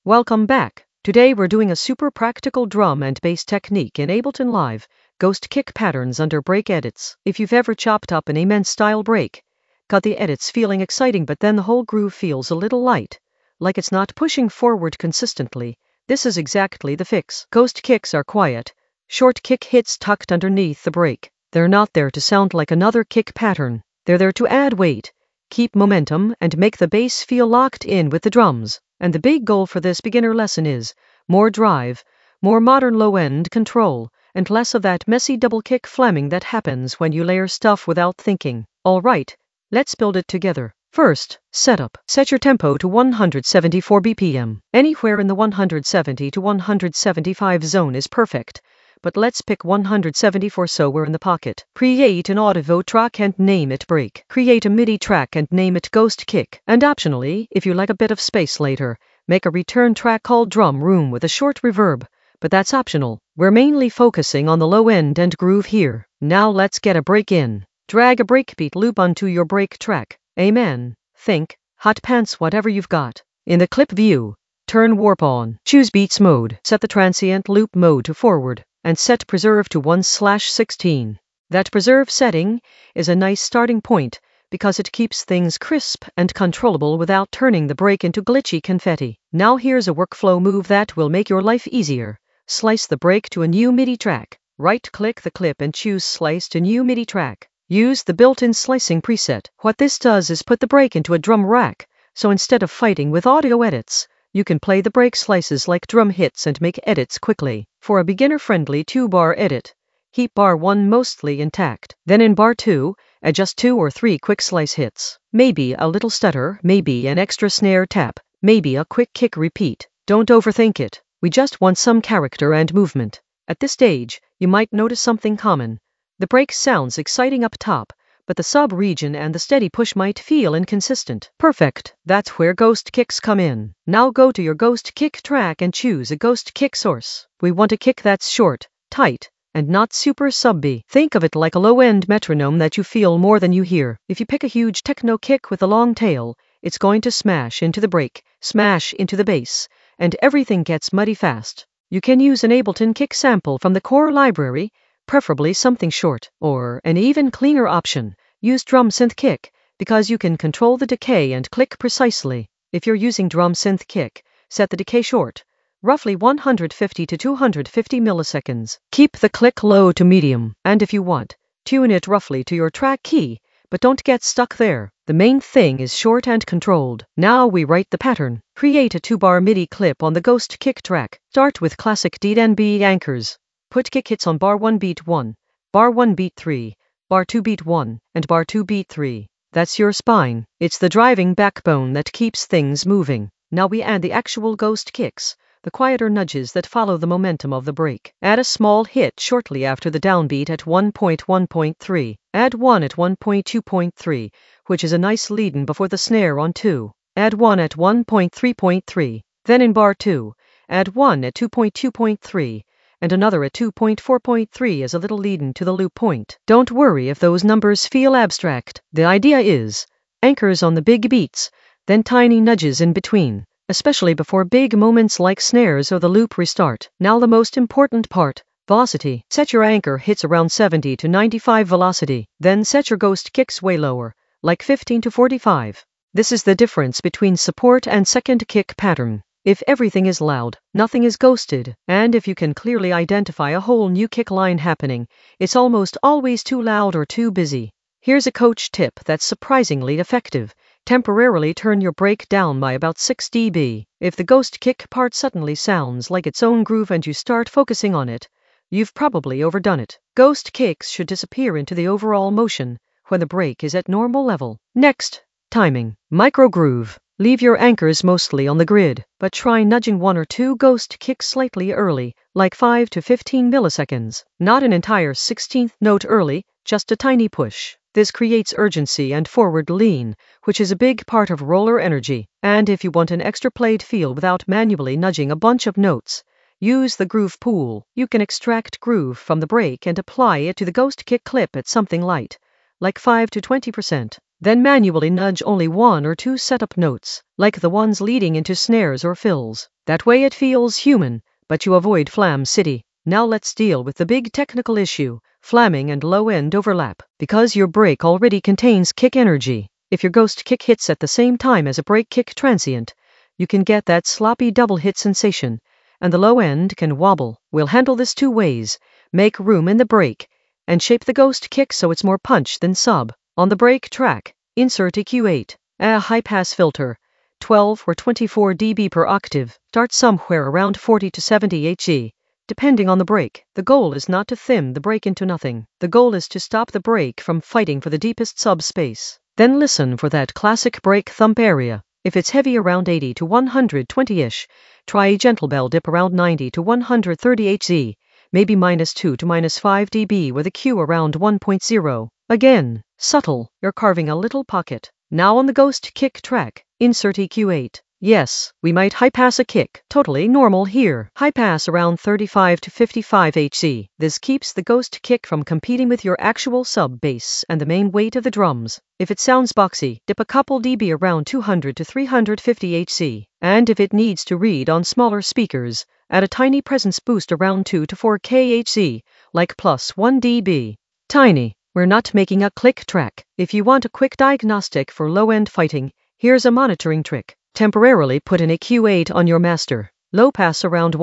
Welcome back. Today we're doing a super practical drum and bass technique in Ableton Live, ghost kick patterns under break edits. If you've ever chopped up an immense style break, got the edits feeling exciting but then the whole groove feels a little light, like it's not pushing forward consistently, this is exactly the fix. Ghost kicks are quiet, short kick hits tucked underneath the break. They're not there to sound like another kick pattern. They're there to add weight, keep momentum, and make the bass feel locked in with the drums. And the big goal for this beginner lesson is more drive, more modern low-end control, and less of that messy double kick flamming that happens when you layer stuff without thinking. Alright, let's build it together. First, setup. Set your tempo to 174 BPM. Anywhere in the 170 to 175 zone is perfect, but let's pick 174 so we're in the pocket. Create an audio track and name it break. Create a MIDI track and name it ghost kick. And optionally, if you like a bit of space later, make a return track called drum room with a short reverb. But that's optional. We're mainly focusing on the low end and groove here. Now let's get a break in. Drag a breakbeat loop onto your break track. Amen. Think, hot pants whatever you've got. In the clip view, turn warp on. Choose beats mode. Set the transient loop mode to forward. And set preserve to 1/16. That preserve setting is a nice starting point because it keeps things crisp and controllable without turning the break into glitchy confetti. Now here's a workflow move that will make your life easier. Slice the break to a new MIDI track. Right-click the clip and choose Slice to New MIDI Track. Use the built-in slicing preset. What this does is put the break into a drum rack, so instead of fighting with audio edits, you can play the break slices like drum hits and make edits quickly. For a beginner-friendly 2-bar edit, keep bar 1 mostly intact. Then in bar 2, adjust 2 or 3 quick slice hits. Maybe a little stutter, maybe an extra snare tap, maybe a quick kick repeat. Don't overthink it. We just want some character and movement. At this stage, you might notice something common. The break sounds exciting up top, but the sub-region and the steady push might feel inconsistent. Perfect. That's where ghost kicks come in. Now go to your ghost kick track and choose a ghost kick source. We want a kick that's short, tight, and not super subby. Think of it like a low-end metronome that you feel more than you hear. If you pick a huge techno kick with a long tail, it's going to smash into the break, smash into the bass, and everything gets muddy fast. You can use an Ableton kick sample from the core library, preferably something short, or an even cleaner option, use drum synth kick, because you can control the decay and click precisely. If you're using drum synth kick, set the decay short, roughly 150 to 250 milliseconds. Keep the click low to medium, and if you want, tune it roughly to your track key, but don't get stuck there. The main thing is short and controlled. Now we write the pattern. Create a 2-bar MIDI clip on the ghost kick track. Start with classic DNB anchors. Put kick hits on bar 1 beat 1, bar 1 beat 3, bar 2 beat 1, and bar 2 beat 3. That's your spine. It's the driving backbone that keeps things moving. Now we add the actual ghost kicks, the quieter nudges that follow the momentum of the break. Add a small hit shortly after the downbeat at 1.1.3. Add 1 at 1.2.3, which is a nice lead-in before the snare on 2. Add 1 at 1.3.3. Then in bar 2, add 1 at 2.2.3. and another at 2.4.3 as a little lead-in to the loop point. Don't worry if those numbers feel abstract. The idea is anchors on the big beats, then tiny nudges in between, especially before big moments like snares or the loop restart. Now the most important part, velocity. Set your anchor hits around 70 to 95 velocity, then set your ghost kicks way lower, like 15 to 45. This is the difference between support and second kick pattern. If everything is loud, nothing is ghosted, and if you can clearly identify a whole new kick line happening, it's almost always too loud or too busy. Here's a coach tip that's surprisingly effective. Temporarily turn your break down by about 6 dB. If the ghost kick part suddenly sounds like its own groove and you start focusing on it, you've probably overdone it. Ghost kicks should disappear into the overall motion when the break is at normal level. Next, timing. Micro groove. Leave your anchors mostly on the grid, but try nudging 1 or 2 ghost kicks slightly early, like 5 to 15 milliseconds. Not an entire 16th note early, just a tiny push. This creates urgency and forward lean, which is a big part of roller energy. And if you want an extra played feel without manually nudging a bunch of notes, use the groove pool. You can extract groove from the break and apply it to the ghost kick clip at something light, like 5 to 20%. Then manually nudge only one or two setup notes, like the ones leading into snares or fills. That way it feels human, but you avoid Flam City. Now let's deal with the big technical issue, flamming and low-end overlap. Because your break already contains kick energy, if your ghost kick hits at the same time as a break kick transient, you can get that sloppy double hit sensation, and the low end can wobble. We'll handle this two ways: make room in the break, and shape the ghost kick so it's more punch than sub. On the break track, insert EQ8, a high-pass filter, 12 or 24 dB per octave, start somewhere around 40 to 70 Hz. Depending on the break, the goal is not to thin the break into nothing. The goal is to stop the break from fighting for the deepest subspace. Then listen for that classic break thump area. If it's heavy around 80 to 120-ish, try a gentle bell dip around 90 to 130 Hz, maybe -2 to -5 dB with a Q around 1.0. Again, subtle, you're carving a little pocket. Now on the ghost kick track, insert EQ8. Yes, we might high-pass a kick, totally normal here. High-pass around 35 to 55 Hz. This keeps the ghost kick from competing with your actual sub-bass and the main weight of the drums. If it sounds boxy, dip a couple dB around 200 to 350 Hz. And if it needs to read on smaller speakers, add a tiny presence boost around 2 to 4 kHz, like +1 dB. Tiny. We're not making a click track. If you want a quick diagnostic for low-end fighting, here's a monitoring trick. Temporarily put an EQ8 on your master. Low pass around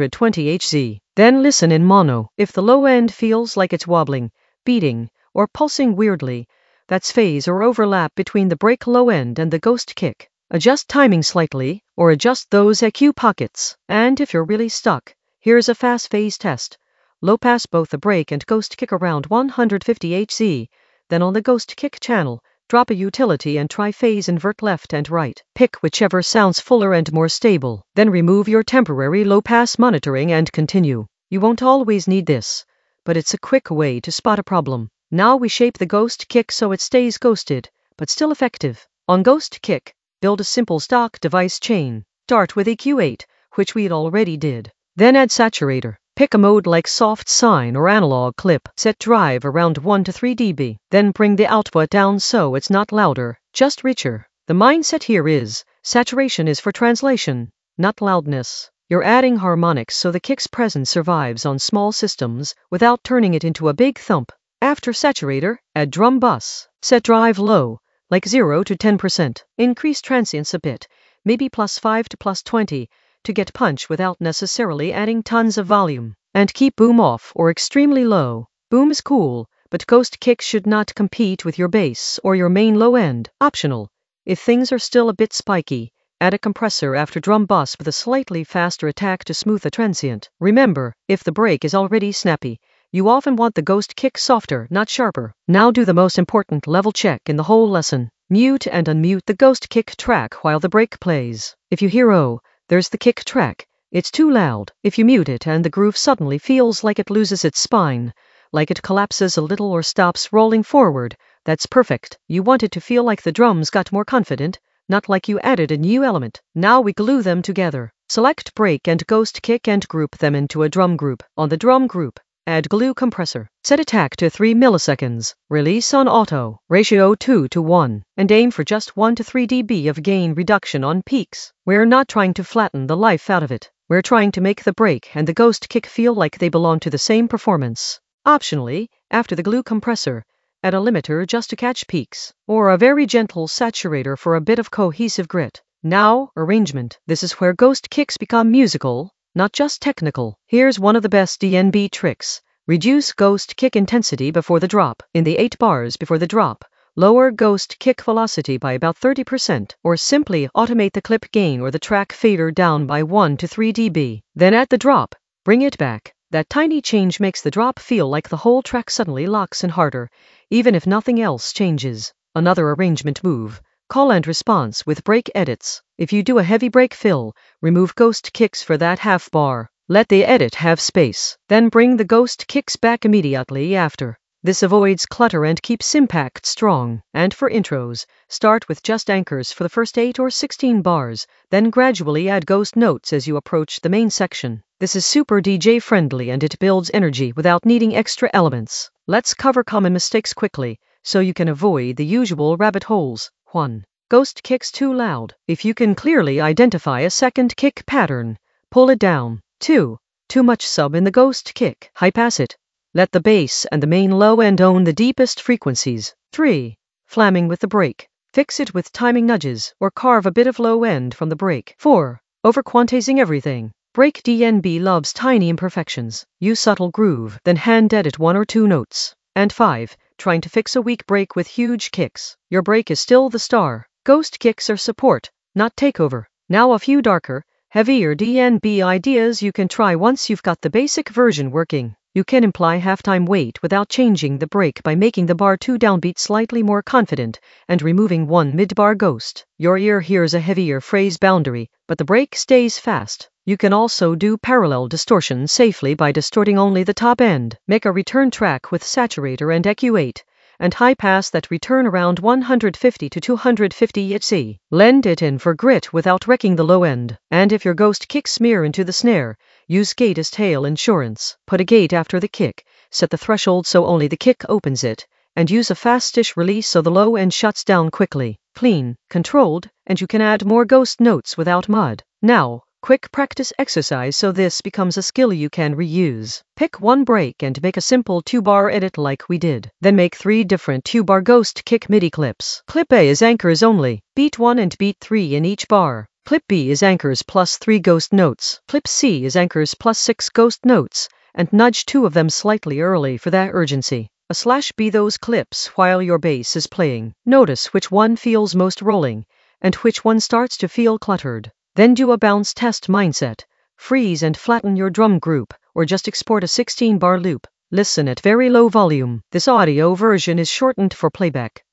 120 Hz. Then listen in mono. If the low end feels like it's wobbling, beating, or pulsing weirdly, that's phase or overlap between the break low end and the ghost kick. Adjust timing slightly, or adjust those EQ pockets. And if you're really stuck, here's a fast phase test. Low pass both the break and ghost kick around 150 Hz. Then on the ghost kick channel, drop a utility and try phase invert left and right. Pick whichever sounds fuller and more stable. Then remove your temporary low-pass monitoring and continue. You won't always need this, but it's a quick way to spot a problem. Now we shape the ghost kick so it stays ghosted, but still effective. On ghost kick, build a simple stock device chain. Start with EQ8, which we already did. Then add saturator. Pick a mode like soft sine or analog clip. Set drive around 1 to 3 dB. Then bring the output down so it's not louder, just richer. The mindset here is, saturation is for translation, not loudness. You're adding harmonics so the kick's presence survives on small systems without turning it into a big thump. After saturator, add drum bus. Set drive low, like 0 to 10%. Increase transients a bit, maybe +5 to +20, to get punch without necessarily adding tons of volume. And keep boom off or extremely low. Boom is cool, but ghost kick should not compete with your bass or your main low end. Optional. If things are still a bit spiky, add a compressor after drum bus with a slightly faster attack to smooth the transient. Remember, if the break is already snappy, you often want the ghost kick softer, not sharper. Now do the most important level check in the whole lesson. Mute and unmute the ghost kick track while the break plays. If you hear "oh, there's the kick track," it's too loud. If you mute it and the groove suddenly feels like it loses its spine, like it collapses a little or stops rolling forward, that's perfect. You want it to feel like the drums got more confident, not like you added a new element. Now we glue them together. Select break and ghost kick and group them into a drum group. On the drum group, add glue compressor. Set attack to 3 milliseconds. Release on auto. Ratio 2 to 1. And aim for just 1 to 3 dB of gain reduction on peaks. We're not trying to flatten the life out of it. We're trying to make the break and the ghost kick feel like they belong to the same performance. Optionally, after the glue compressor, add a limiter just to catch peaks, or a very gentle saturator for a bit of cohesive grit. Now, arrangement. This is where ghost kicks become musical, not just technical. Here's one of the best DNB tricks. Reduce ghost kick intensity before the drop. In the 8 bars before the drop, lower ghost kick velocity by about 30%, or simply automate the clip gain or the track fader down by 1 to 3 dB. Then at the drop, bring it back. That tiny change makes the drop feel like the whole track suddenly locks in harder, even if nothing else changes. Another arrangement move. Call and response with break edits. If you do a heavy break fill, remove ghost kicks for that half bar. Let the edit have space. Then bring the ghost kicks back immediately after. This avoids clutter and keeps impact strong. And for intros, start with just anchors for the first 8 or 16 bars, then gradually add ghost notes as you approach the main section. This is super DJ friendly and it builds energy without needing extra elements. Let's cover common mistakes quickly. so you can avoid the usual rabbit holes. 1. Ghost kicks too loud. If you can clearly identify a second kick pattern, pull it down. 2. Too much sub in the ghost kick. High pass it. Let the bass and the main low end own the deepest frequencies. 3. Flamming with the break. Fix it with timing nudges or carve a bit of low end from the break. 4. Over-quantizing everything. Break DNB loves tiny imperfections. Use subtle groove, then hand edit 1 or 2 notes. And 5. Trying to fix a weak break with huge kicks. Your break is still the star. Ghost kicks are support, not takeover. Now a few darker, heavier DNB ideas you can try once you've got the basic version working. You can imply halftime weight without changing the break by making the bar 2 downbeat slightly more confident and removing 1 mid-bar ghost. Your ear hears a heavier phrase boundary, but the break stays fast. You can also do parallel distortion safely by distorting only the top end. Make a return track with saturator and EQ8, and high pass that return around 150 to 250 Hz. Lend it in for grit without wrecking the low end. And if your ghost kick smear into the snare, use gate as tail insurance. Put a gate after the kick, set the threshold so only the kick opens it, and use a fastish release so the low end shuts down quickly. Clean, controlled, and you can add more ghost notes without mud. Now, quick practice exercise so this becomes a skill you can reuse. Pick one break and make a simple 2-bar edit like we did. Then make 3 different 2-bar ghost kick MIDI clips. Clip A is anchors only. Beat 1 and beat 3 in each bar. Clip B is anchors plus 3 ghost notes. Clip C is anchors plus 6 ghost notes, and nudge 2 of them slightly early for that urgency. /B those clips while your bass is playing. Notice which one feels most rolling, and which one starts to feel cluttered. Then do a bounce test mindset. Freeze and flatten your drum group, or just export a 16-bar loop. Listen at very low volume. This audio version is shortened for playback.